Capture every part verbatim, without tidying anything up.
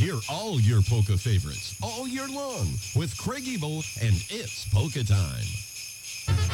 Hear all your polka favorites all year long with Craig Ebel and It's Polka Time.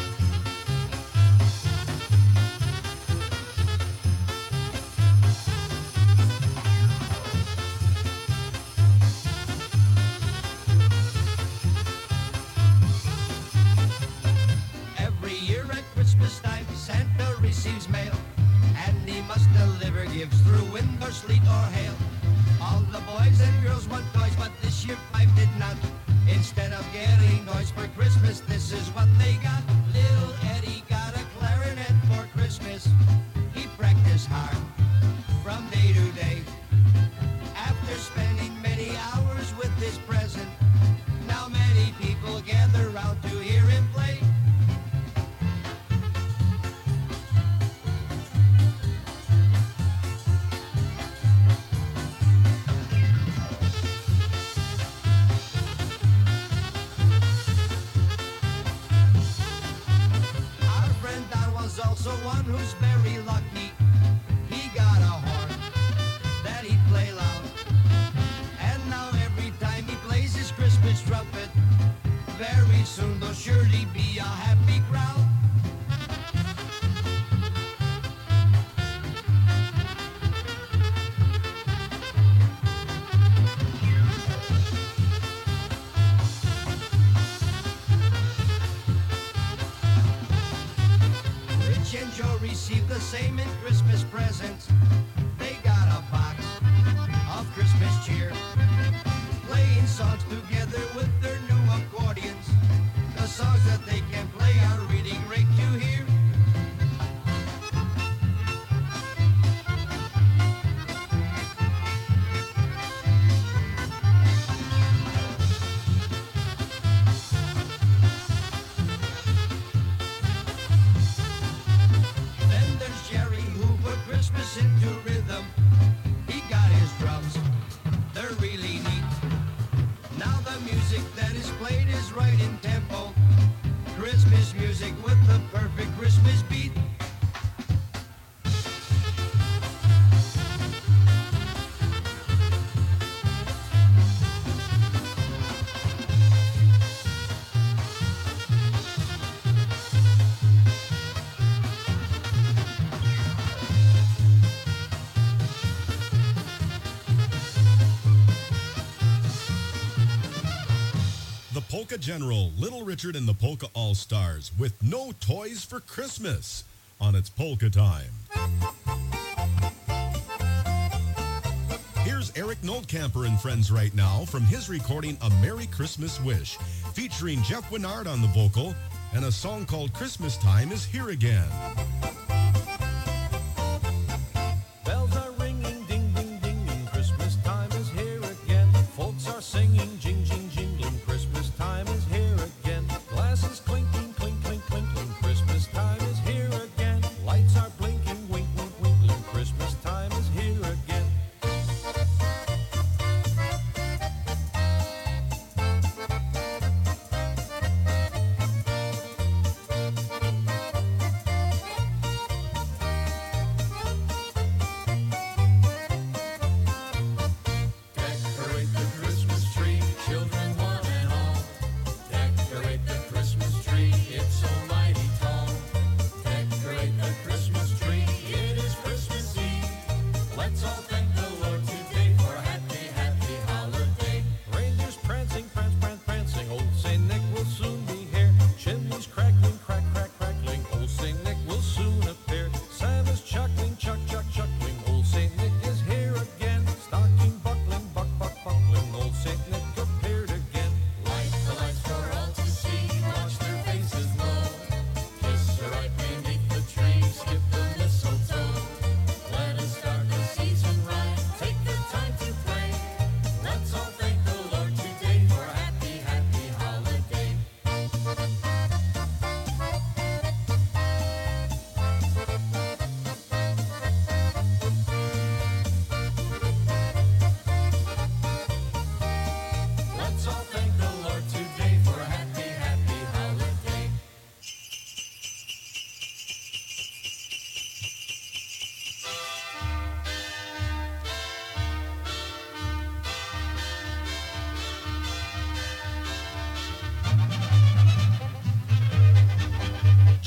Every year at Christmas time, Santa receives mail, and he must deliver gifts through wind or sleet or hail. All the boys and girls want toys, but this year five did not. Instead of getting toys for Christmas, this is what they got. Little Eddie got a clarinet for Christmas. He practiced hard from day to day. After spending many hours with his present, now many people gather round to hear him play. Also one who's very lucky. He got a horn that he play loud, and now every time he plays his Christmas trumpet, very soon there'll surely be a happy crowd. And Joe received the same in Christmas presents. They got a box of Christmas cheer, playing songs together with their new accordions. The songs that they can play are really great to hear. Christmas into rhythm. He got his drums, they're really neat. Now the music that is played is right in tempo. Christmas music with the perfect Christmas beat. Polka General, Little Richard and the Polka All-Stars with no toys for Christmas on It's Polka Time. Here's Eric Noltkamper and friends right now from his recording A Merry Christmas Wish, featuring Jeff Winard on the vocal and a song called Christmas Time is Here Again. Bells are ringing, ding, ding, ding, and Christmas time is here again. Folks are singing, jing, jing, jingling, Christmas time is here again. Glasses clinking, clink, clink, clinking, Christmas time is here again. Lights are blinking, wink, wink, winkling, Christmas time is here again.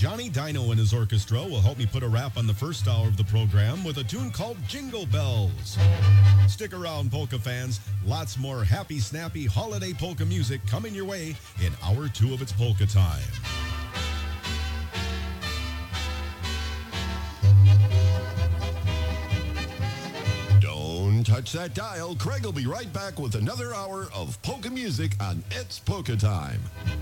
Johnny Dino and his orchestra will help me put a wrap on the first hour of the program with a tune called Jingle Bells. Stick around, polka fans. Lots more happy, snappy holiday polka music coming your way in hour two of It's Polka Time. Don't touch that dial. Craig will be right back with another hour of polka music on It's Polka Time.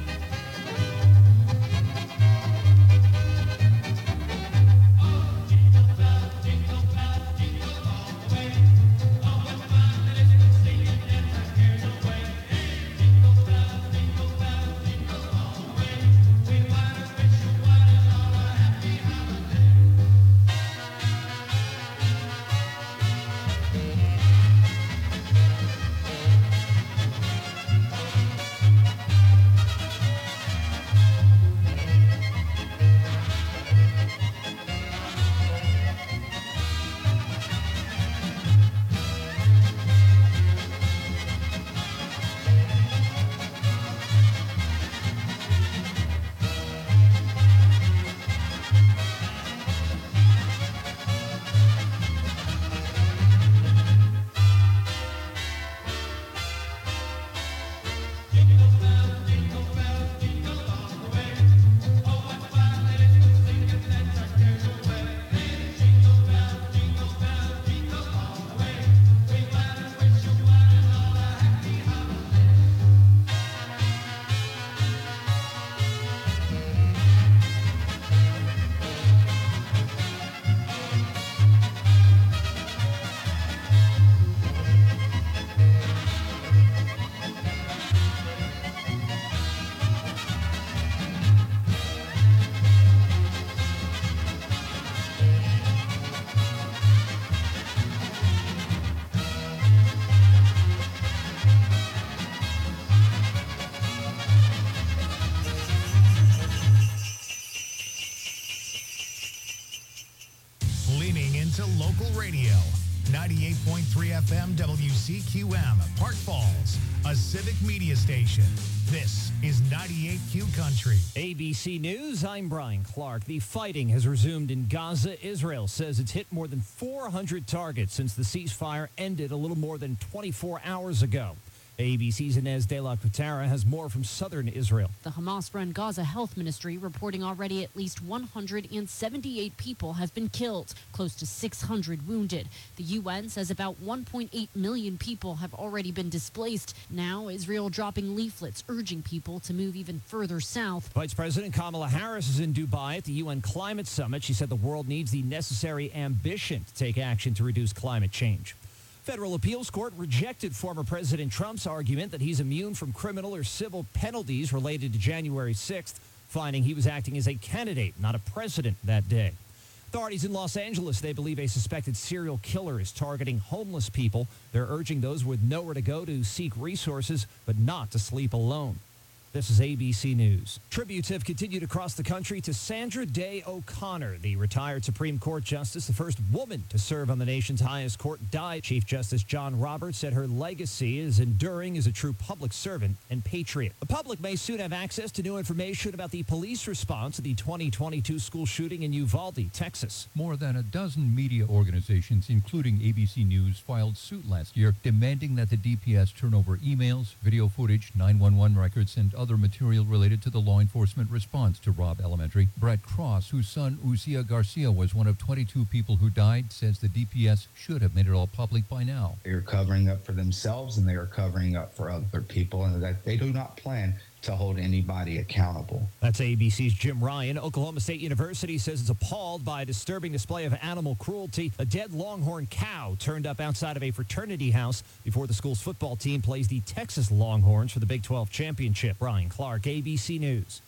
ninety-eight point three F M W C Q M, Park Falls, a civic media station. This is ninety-eight Q Country. A B C News, I'm Brian Clark. The fighting has resumed in Gaza. Israel says it's hit more than four hundred targets since the ceasefire ended a little more than twenty-four hours ago. A B C's Inez de la Cuetara has more from southern Israel. The Hamas-run Gaza Health Ministry reporting already at least one hundred seventy-eight people have been killed, close to six hundred wounded. The U N says about one point eight million people have already been displaced. Now, Israel dropping leaflets urging people to move even further south. Vice President Kamala Harris is in Dubai at the U N Climate Summit. She said the world needs the necessary ambition to take action to reduce climate change. Federal appeals court rejected former President Trump's argument that he's immune from criminal or civil penalties related to January sixth, finding he was acting as a candidate, not a president that day. Authorities in Los Angeles, they believe a suspected serial killer is targeting homeless people. They're urging those with nowhere to go to seek resources, but not to sleep alone. This is A B C News. Tributes have continued across the country to Sandra Day O'Connor, the retired Supreme Court Justice, the first woman to serve on the nation's highest court, died. Chief Justice John Roberts said her legacy is enduring as a true public servant and patriot. The public may soon have access to new information about the police response to the twenty twenty-two school shooting in Uvalde, Texas. More than a dozen media organizations, including A B C News, filed suit last year demanding that the D P S turn over emails, video footage, nine one one records, and other material related to the law enforcement response to Robb Elementary. Brett Cross, whose son Ucia Garcia was one of twenty-two people who died, says the D P S should have made it all public by now. They are covering up for themselves and they are covering up for other people, and that they do not plan to hold anybody accountable. That's A B C's Jim Ryan. Oklahoma State University says it's appalled by a disturbing display of animal cruelty. A dead longhorn cow turned up outside of a fraternity house before the school's football team plays the Texas Longhorns for the Big twelve championship. Brian Clark, A B C News.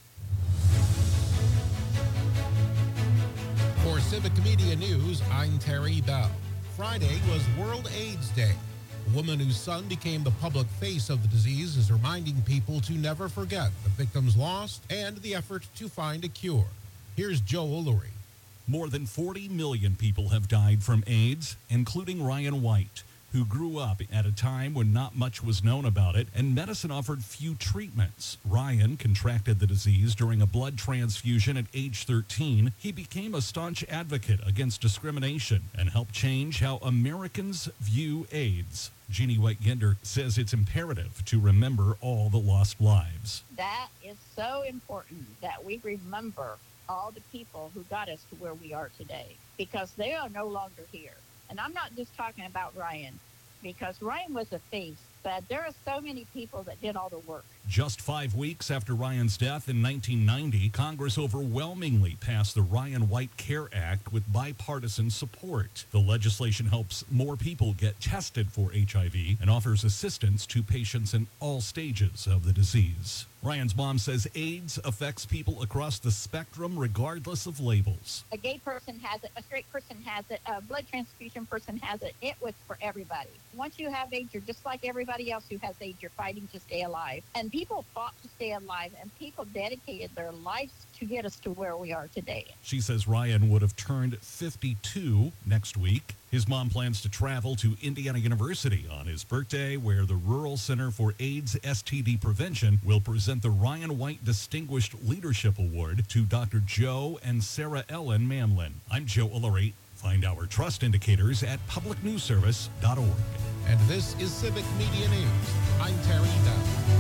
For Civic Media News, I'm Terry Bell. Friday was World AIDS Day. A woman whose son became the public face of the disease is reminding people to never forget the victims lost and the effort to find a cure. Here's Joe Ullery. More than forty million people have died from AIDS, including Ryan White. who grew up at a time when not much was known about it and medicine offered few treatments. Ryan contracted the disease during a blood transfusion at age thirteen. He became a staunch advocate against discrimination and helped change how Americans view AIDS. Jeannie White-Ginder says it's imperative to remember all the lost lives. That is so important that we remember all the people who got us to where we are today, because they are no longer here. And I'm not just talking about Ryan, because Ryan was a face, but there are so many people that did all the work. Just five weeks after Ryan's death in nineteen ninety, Congress overwhelmingly passed the Ryan White Care Act with bipartisan support. The legislation helps more people get tested for H I V and offers assistance to patients in all stages of the disease. Ryan's mom says AIDS affects people across the spectrum regardless of labels. A gay person has it, a straight person has it, a blood transfusion person has it. It was for everybody. Once you have AIDS, you're just like everybody else who has AIDS. You're fighting to stay alive. And people fought to stay alive, and people dedicated their lives to get us to where we are today. She says Ryan would have turned fifty-two next week. His mom plans to travel to Indiana University on his birthday, where the Rural Center for AIDS S T D Prevention will present the Ryan White Distinguished Leadership Award to Doctor Joe and Sarah Ellen Manlin. I'm Joe Ullery. Find our trust indicators at public news service dot org. And this is Civic Media News. I'm Terry Dow.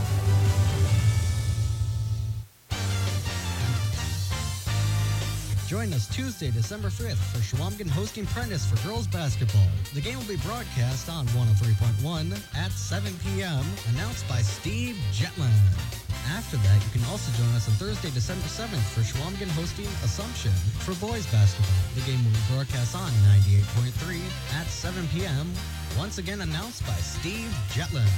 Join us Tuesday, December fifth for Shawamigan hosting Prentice for girls basketball. The game will be broadcast on one oh three point one at seven p.m., announced by Steve Jetland. After that, you can also join us on Thursday, December seventh for Shawamigan hosting Assumption for boys basketball. The game will be broadcast on ninety-eight point three at seven p.m., once again announced by Steve Jetland.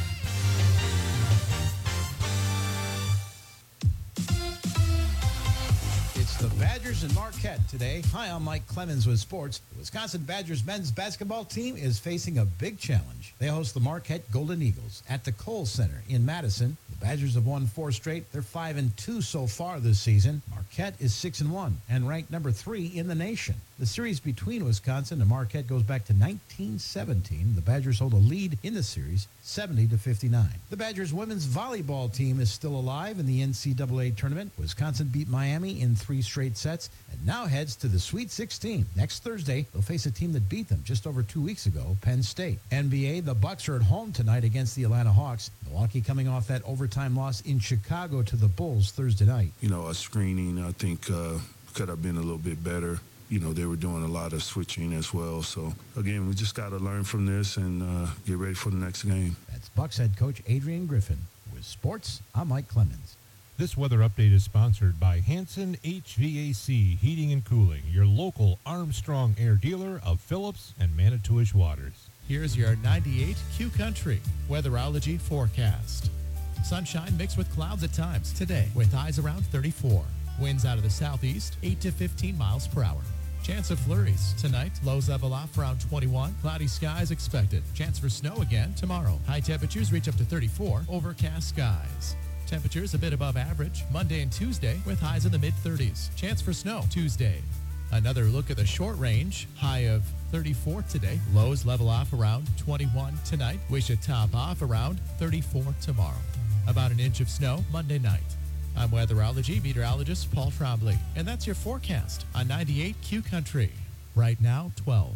It's the Badgers and Marquette today. Hi, I'm Mike Clemens with sports. The Wisconsin Badgers men's basketball team is facing a big challenge. They host the Marquette Golden Eagles at the Kohl Center in Madison. The Badgers have won four straight. They're five and two so far this season. Marquette is six and one and ranked number three in the nation. The series between Wisconsin and Marquette goes back to nineteen seventeen. The Badgers hold a lead in the series, seventy to fifty-nine. The Badgers women's volleyball team is still alive in the N C double A tournament. Wisconsin beat Miami in three straight sets and now heads to the Sweet sixteen. Next Thursday, they'll face a team that beat them just over two weeks ago, Penn State. N B A, the Bucks are at home tonight against the Atlanta Hawks. Milwaukee coming off that overtime loss in Chicago to the Bulls Thursday night. You know, a screening, I think, uh, could have been a little bit better. You know, they were doing a lot of switching as well. So, again, we just got to learn from this and uh, get ready for the next game. That's Bucks head coach Adrian Griffin. With sports, I'm Mike Clemens. This weather update is sponsored by Hanson H V A C Heating and Cooling, your local Armstrong Air dealer of Phillips and Manitowish Waters. Here's your ninety-eight Q Country weatherology forecast. Sunshine mixed with clouds at times today with highs around thirty-four. Winds out of the southeast, eight to fifteen miles per hour. Chance of flurries tonight. Lows level off around twenty-one. Cloudy skies expected. Chance for snow again tomorrow. High temperatures reach up to thirty-four. Overcast skies. Temperatures a bit above average Monday and Tuesday with highs in the mid-thirties. Chance for snow Tuesday. Another look at the short range. High of thirty-four today. Lows level off around twenty-one tonight. We should top off around thirty-four tomorrow. About an inch of snow Monday night. I'm weatherology meteorologist Paul Trombley, and that's your forecast on ninety-eight Q Country. Right now, twelve.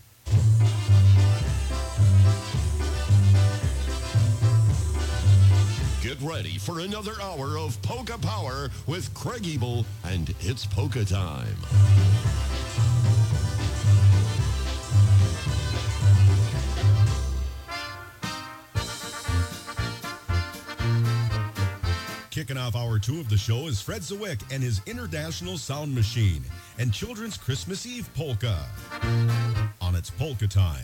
Get ready for another hour of Polka Power with Craig Ebel, and it's Polka time. Kicking off hour two of the show is Fred Zawick and his International Sound Machine and Children's Christmas Eve Polka on It's Polka Time.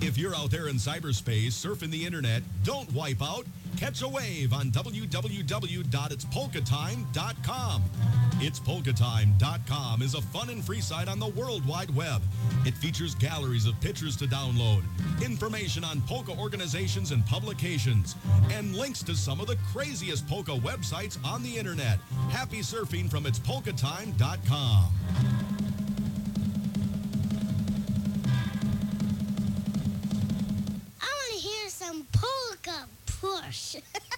If you're out there in cyberspace surfing the internet, don't wipe out. Catch a wave on w w w dot its polka time dot com. its polka time dot com is a fun and free site on the World Wide Web. It features galleries of pictures to download, information on polka organizations and publications, and links to some of the craziest polka websites on the internet. Happy surfing from its polka time dot com. I want to hear some polka push.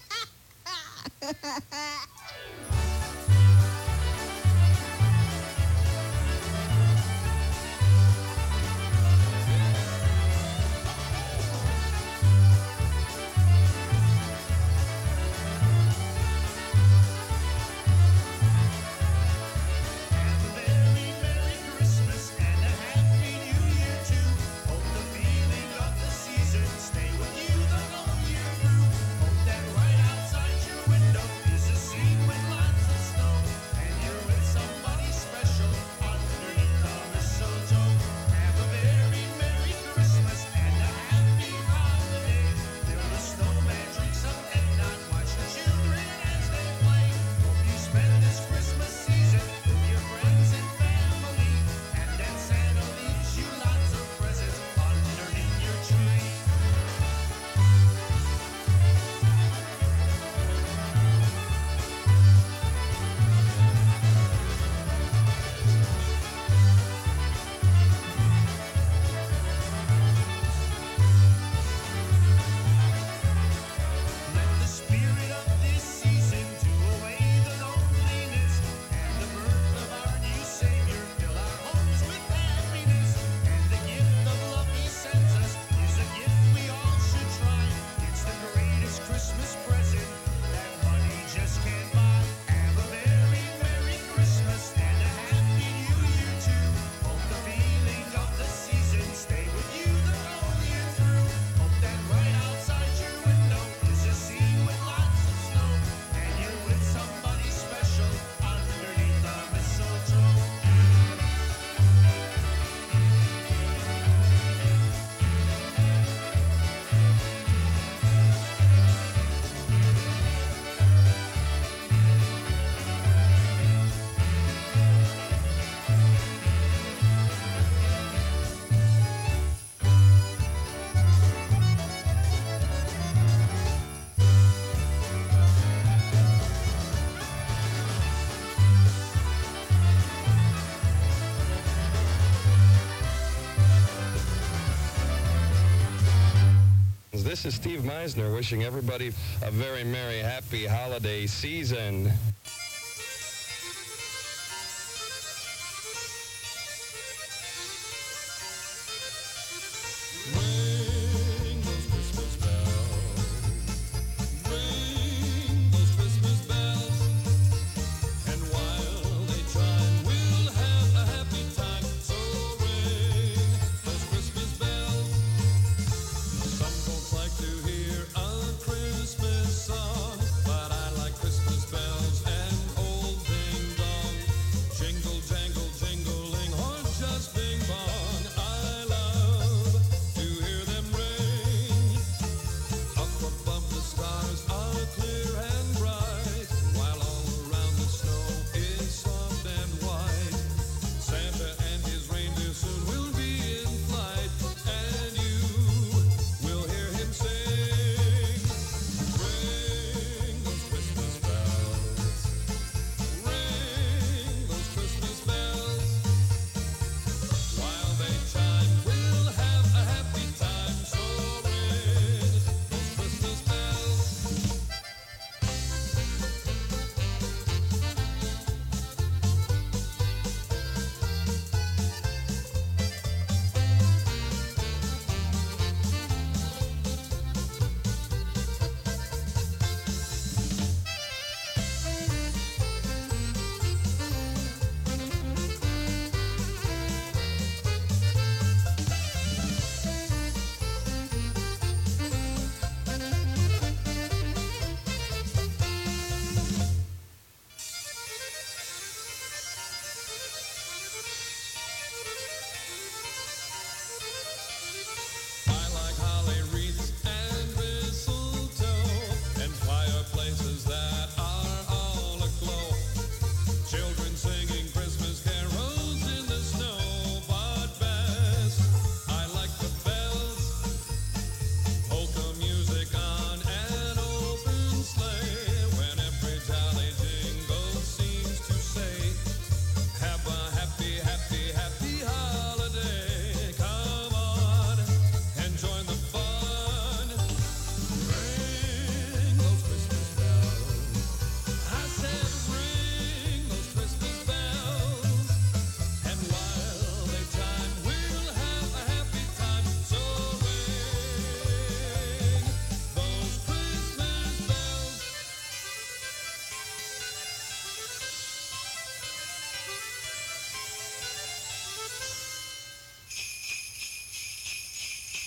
This is Steve Meisner wishing everybody a very merry, happy holiday season. Song, but I like Christmas bells.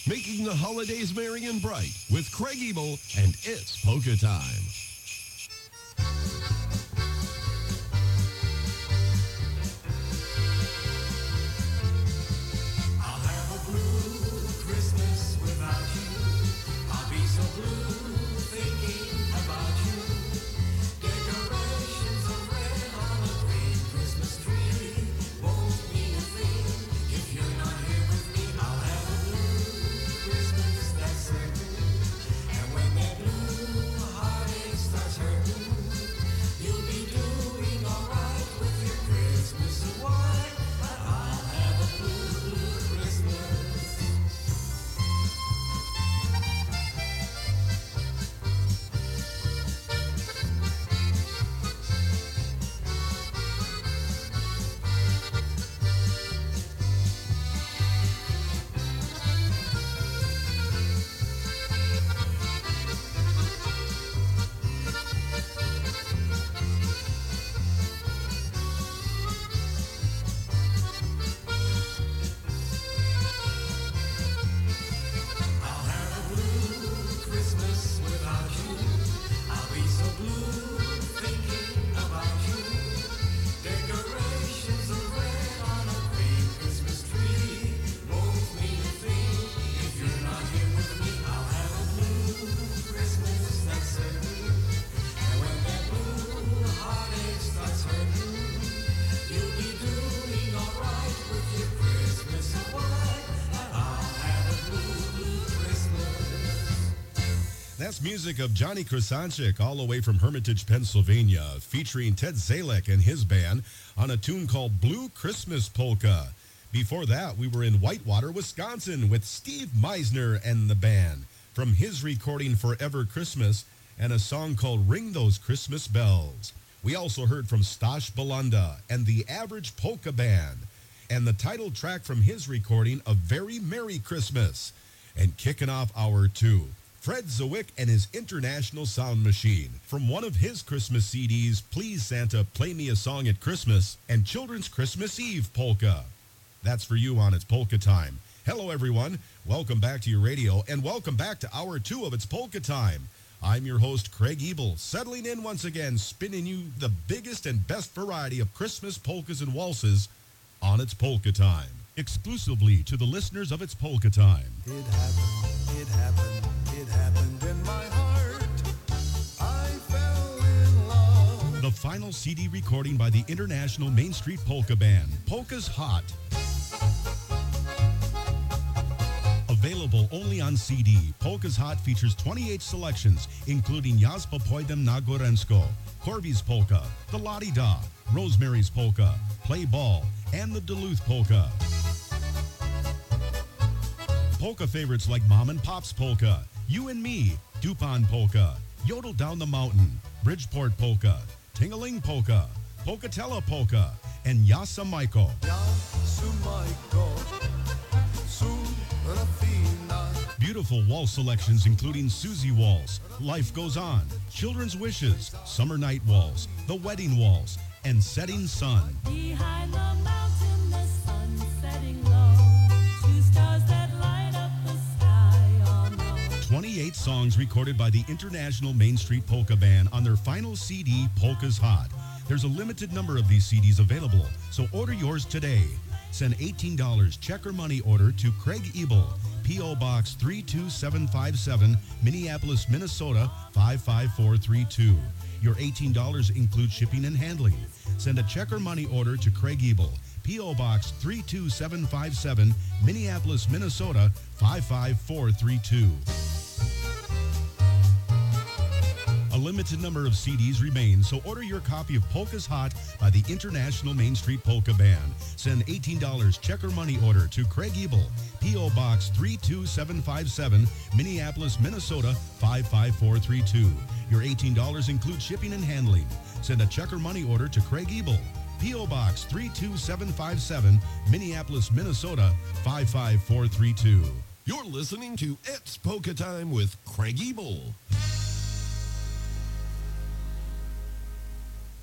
making the holidays merry and bright with Craig Ebel and It's Polka Time. I'll have a blue Christmas without you. I'll be so blue thinking about you. Decorations of red on a green Christmas tree won't mean a thing if you're not here with me. I'll have a blue Christmas, that's certain. And when that blue heartache starts hurting, you'll be doing alright with your Christmas away. But I'll have a blue, blue Christmas. I'll have a blue Christmas without you. I'll be so blue thinking about you. Decorations of red on a green Christmas tree won't mean a thing if you're not here with me. I'll have a blue Christmas, that's certain. And when that blue heartache starts hurting, you'll be doing alright with your Christmas away. And I'll have a blue, blue Christmas. That's music of Johnny Krasanchik all the way from Hermitage, Pennsylvania, featuring Ted Zalek and his band on a tune called Blue Christmas Polka. Before that, we were in Whitewater, Wisconsin with Steve Meisner and the band from his recording Forever Christmas and a song called Ring Those Christmas Bells. We also heard from Stash Belanda and the Average Polka Band and the title track from his recording of Very Merry Christmas. And kicking off hour two, Fred Zawick and his International Sound Machine from one of his Christmas C Ds, Please Santa, Play Me a Song at Christmas, and Children's Christmas Eve Polka. That's for you on It's Polka Time. Hello, everyone. Welcome back to your radio, and welcome back to hour two of It's Polka Time. I'm your host, Craig Ebel, settling in once again, spinning you the biggest and best variety of Christmas polkas and waltzes on It's Polka Time, exclusively to the listeners of It's Polka Time. It happened, it happened, it happened in my heart. I fell in love. The final C D recording by the International Main Street Polka Band, Polka's Hot. Available only on C D, Polka's Hot features twenty-eight selections, including Jaspa Pojdem na Gorensko, Corby's Polka, the Lottie Da, Rosemary's Polka, Play Ball, and the Duluth Polka. Polka favorites like Mom and Pop's Polka, You and Me, Dupont Polka, Yodel Down the Mountain, Bridgeport Polka, Tingaling Polka, Polkatella Polka, and Yasa Maiko. Beautiful waltz selections including Susie Waltz, Life Goes On, Children's Wishes, Summer Night Waltz, The Wedding Waltz, and Setting Sun. Behind the mountain, the sun setting low. Two stars that light up the sky on low. twenty-eight songs recorded by the International Main Street Polka Band on their final C D, Polka's Hot. There's a limited number of these C Ds available, so order yours today. Send eighteen dollars check or money order to Craig Ebel, P O. Box three two seven five seven, Minneapolis, Minnesota five five four three two. Your eighteen dollars includes shipping and handling. Send a check or money order to Craig Ebel, P O. Box three two seven five seven, Minneapolis, Minnesota five five four three two. A limited number of C Ds remain, so order your copy of Polka's Hot by the International Main Street Polka Band. Send eighteen dollars check or money order to Craig Ebel, P O. Box three two seven five seven, Minneapolis, Minnesota five five four three two. Your eighteen dollars includes shipping and handling. Send a check or money order to Craig Ebel, P O. Box three two seven five seven, Minneapolis, Minnesota five five four three two. You're listening to It's Polka Time with Craig Ebel.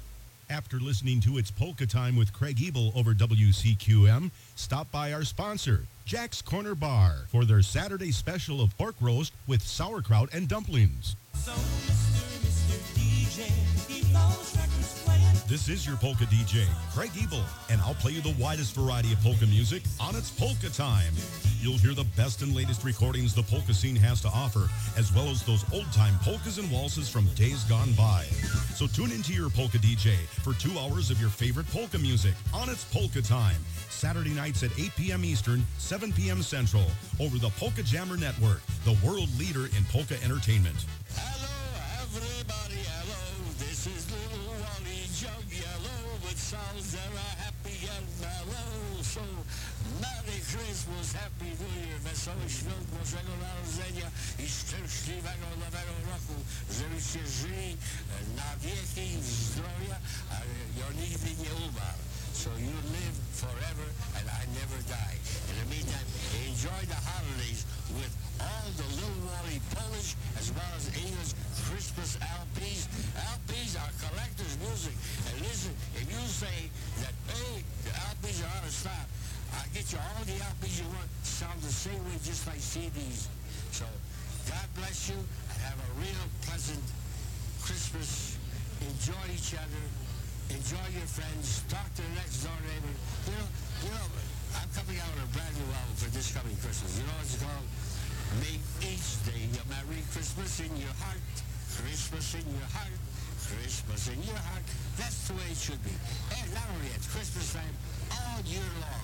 After listening to It's Polka Time with Craig Ebel over W C Q M, stop by our sponsor, Jack's Corner Bar, for their Saturday special of pork roast with sauerkraut and dumplings. So, Mister Mister D J, keep those records playing. This is your polka D J, Craig Ebel, and I'll play you the widest variety of polka music on It's Polka Time. You'll hear the best and latest recordings the polka scene has to offer, as well as those old-time polkas and waltzes from days gone by. So tune into your polka D J for two hours of your favorite polka music on It's Polka Time, Saturday nights at eight p.m. Eastern, seven p.m. Central, over the Polka Jammer Network, the world leader in polka entertainment. Everybody, hello, this is Little Wally Jug Yellow with sounds that are happy and mellow. So, Merry Christmas, Happy New Year, Wesołych Świąt Bożego Narodzenia i szczęśliwego Nowego Roku, żebyście żyli na wieki zdrowia, a ja nigdy nie umarł. So you live forever and I never die. In the meantime, enjoy the holidays with all the Little Wally Polish as well as English Christmas L Ps. L Ps are collector's music. And listen, if you say that, hey, the L Ps are out of stock, I'll get you all the L Ps you want, sound the same way just like C Ds. So God bless you and have a real pleasant Christmas. Enjoy each other. Enjoy your friends. Talk to the next door neighbor. You know, you know, I'm coming out with a brand new album for this coming Christmas. You know what it's called? Make each day a Merry Christmas in your heart. Christmas in your heart. Christmas in your heart. That's the way it should be. And not only at Christmas time, all year long.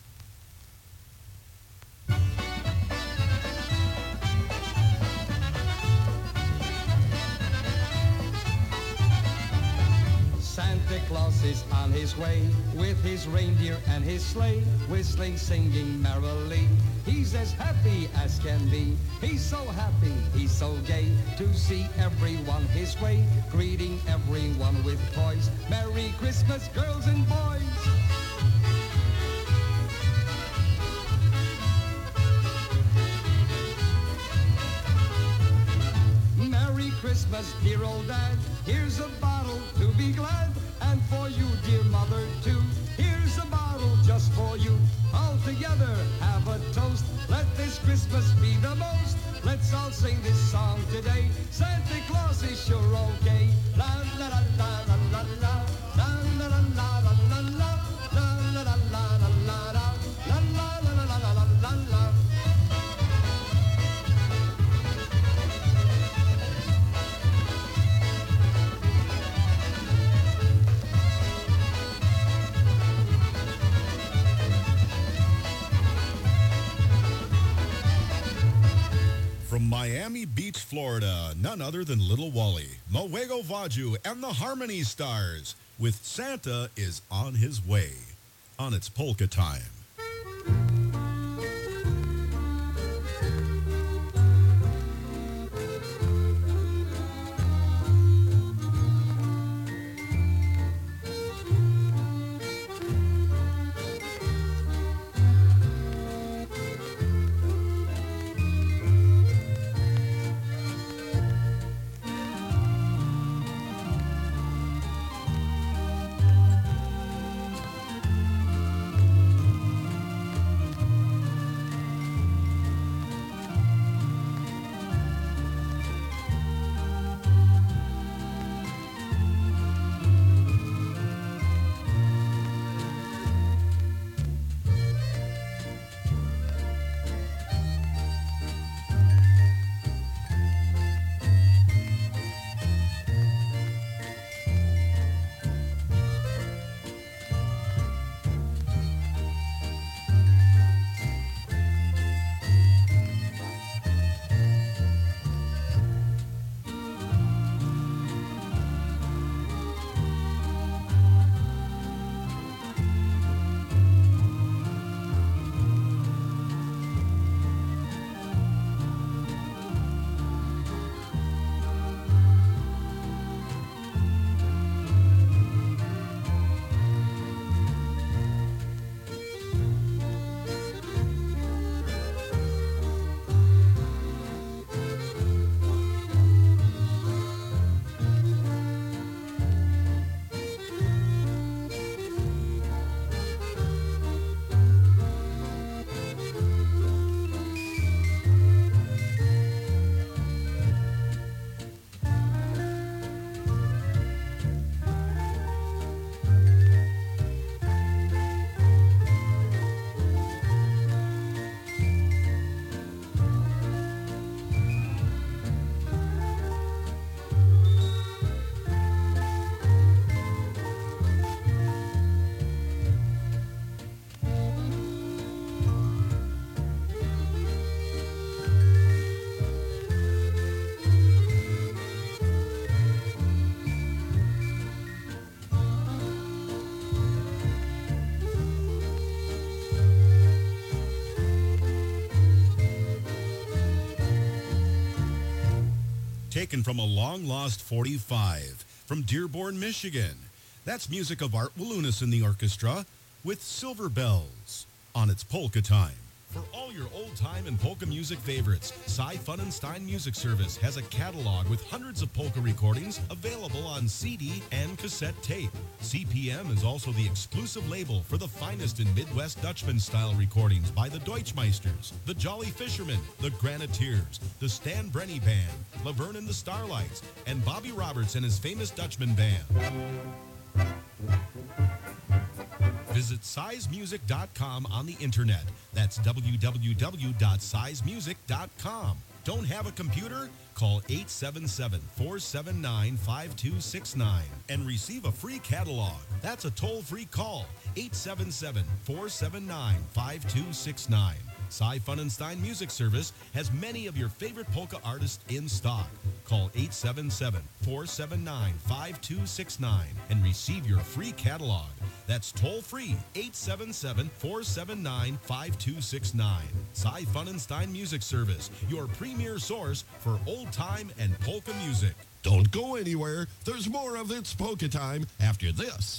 Santa Claus is on his way with his reindeer and his sleigh, whistling, singing merrily. He's as happy as can be. He's so happy, he's so gay to see everyone his way, greeting everyone with toys. Merry Christmas, girls and boys. Merry Christmas, dear old dad. Here's a bottle to be glad. And for you, dear mother, too. Here's a bottle just for you. All together, have a toast. Let this Christmas be the most. Let's all sing this song today. Santa Claus is sure okay. La la la la la la la. La la la la la la la. La la la la la la la. La la la la la la la la. From Miami Beach, Florida, none other than Little Wally, Mawego Vaju, and the Harmony Stars, with Santa is on his way, on It's Polka Time. taken from a long-lost forty-five from Dearborn, Michigan. That's music of Art Walunas in the orchestra with Silver Bells on its Polka Time. For all your old-time and polka music favorites, Cy Funenstein Music Service has a catalog with hundreds of polka recordings available on C D and cassette tape. C P M is also the exclusive label for the finest in Midwest Dutchman-style recordings by the Deutschmeisters, the Jolly Fishermen, the Graniteers, the Stan Brenny Band, Laverne and the Starlights, and Bobby Roberts and his famous Dutchman Band. Visit size music dot com on the internet. That's w w w dot size music dot com. Don't have a computer? Call eight seven seven, four seven nine, five two six nine and receive a free catalog. That's a toll-free call. eight seven seven, four seven nine, five two six nine. Cy Funenstein Music Service has many of your favorite polka artists in stock. Call eight seven seven, four seven nine, five two six nine and receive your free catalog. That's toll-free, eight seven seven, four seven nine, five two six nine. Cy Funenstein Music Service, your premier source for old-time and polka music. Don't go anywhere. There's more of It's Polka Time after this.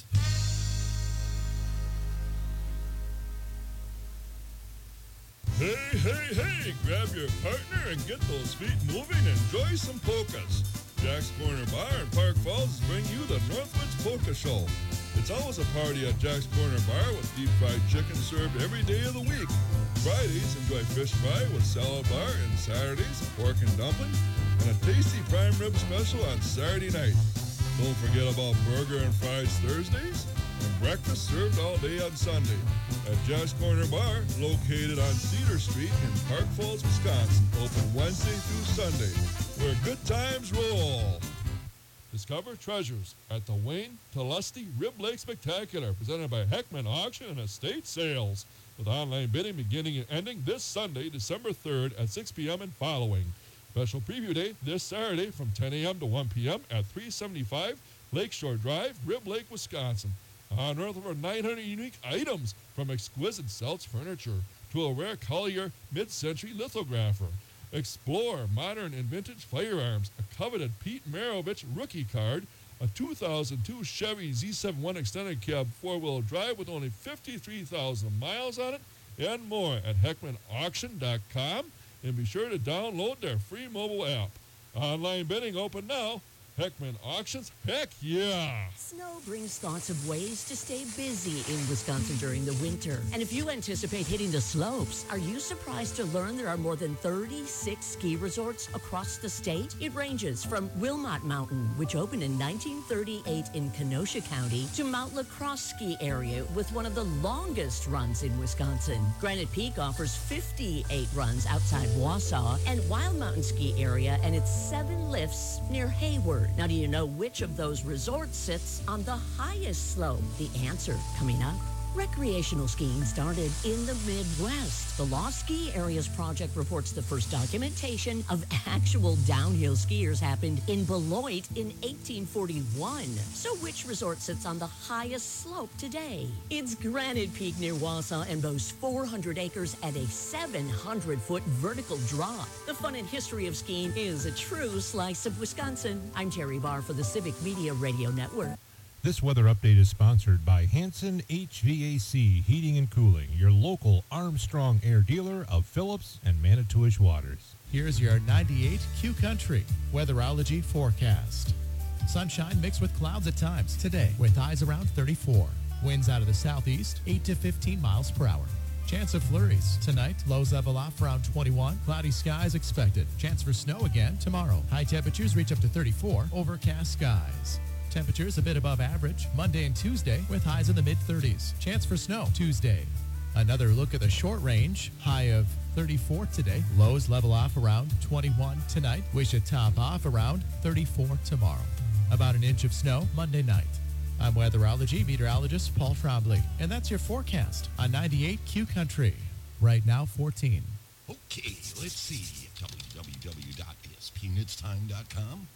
Hey, hey, hey, grab your partner and get those feet moving and enjoy some polkas. Jack's Corner Bar in Park Falls bring you the Northwoods Polka Show. It's always a party at Jack's Corner Bar with deep fried chicken served every day of the week. Fridays, enjoy fish fry with salad bar, and Saturdays, pork and dumpling, and a tasty prime rib special on Saturday night. Don't forget about burger and fries Thursdays, and breakfast served all day on Sunday at Jack's Corner Bar, located on Cedar Street in Park Falls, Wisconsin, open Wednesday through Sunday, where good times roll. Discover treasures at the Wayne Telusty Rib Lake Spectacular, presented by Heckman Auction and Estate Sales, with online bidding beginning and ending this Sunday, December third at six p.m. and following. Special preview day this Saturday from ten a.m. to one p.m. at three seventy-five Lakeshore Drive, Rib Lake, Wisconsin. Unearth over nine hundred unique items, from exquisite Seltz furniture to a rare Collier mid-century lithographer. Explore modern and vintage firearms, a coveted Pete Maravich rookie card, a two thousand two Chevy Z seventy-one extended cab four-wheel drive with only fifty-three thousand miles on it, and more at heckman auction dot com. And be sure to download their free mobile app. Online bidding open now. Heckman Auctions, heck yeah! Snow brings thoughts of ways to stay busy in Wisconsin during the winter. And if you anticipate hitting the slopes, are you surprised to learn there are more than thirty-six ski resorts across the state? It ranges from Wilmot Mountain, which opened in nineteen thirty-eight in Kenosha County, to Mount LaCrosse Ski Area with one of the longest runs in Wisconsin. Granite Peak offers fifty-eight runs outside Wausau, and Wild Mountain Ski Area and its seven lifts near Hayward. Now, do you know which of those resorts sits on the highest slope? The answer coming up. Recreational skiing started in the Midwest. The Lost Ski Areas Project reports the first documentation of actual downhill skiers happened in Beloit in eighteen forty-one. So which resort sits on the highest slope today? It's Granite Peak near Wausau and boasts four hundred acres and a seven hundred foot vertical drop. The fun and history of skiing is a true slice of Wisconsin. I'm Terry Barr for the Civic Media Radio Network. This weather update is sponsored by Hanson H V A C Heating and Cooling, your local Armstrong Air dealer of Phillips and Manitowish Waters. Here's your ninety-eight Q Country weatherology forecast. Sunshine mixed with clouds at times today, with highs around thirty-four. Winds out of the southeast, eight to fifteen miles per hour. Chance of flurries tonight. Lows level off around twenty-one. Cloudy skies expected. Chance for snow again tomorrow. High temperatures reach up to thirty-four. Overcast skies. Temperatures a bit above average Monday and Tuesday, with highs in the mid thirties. Chance for snow Tuesday. Another look at the short range. High of thirty-four today. Lows level off around twenty-one tonight. We should top off around thirty-four tomorrow. About an inch of snow Monday night. I'm weatherology meteorologist Paul Trombley, and that's your forecast on ninety-eight Q Country. Right now, fourteen. Okay, let's see. w w w dot s p nits time dot com.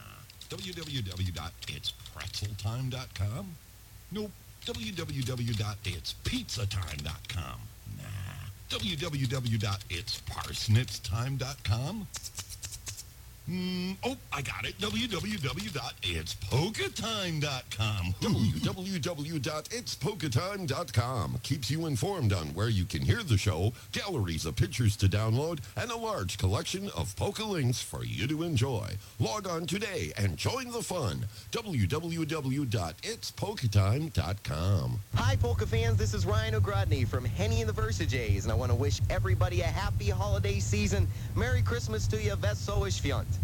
w w w dot its pretzel time dot com? Nope. w w w dot its pizza time dot com? Nah. w w w dot its parsnits time dot com? Mm, oh, I got it. w w w dot its polka time dot com. w w w dot its polka time dot com keeps you informed on where you can hear the show, galleries of pictures to download, and a large collection of polka links for you to enjoy. Log on today and join the fun. w w w dot its polka time dot com. Hi, polka fans. This is Ryan O'Grodney from Henny and the Versajays, and I want to wish everybody a happy holiday season. Merry Christmas to you, Vesoish Fiant.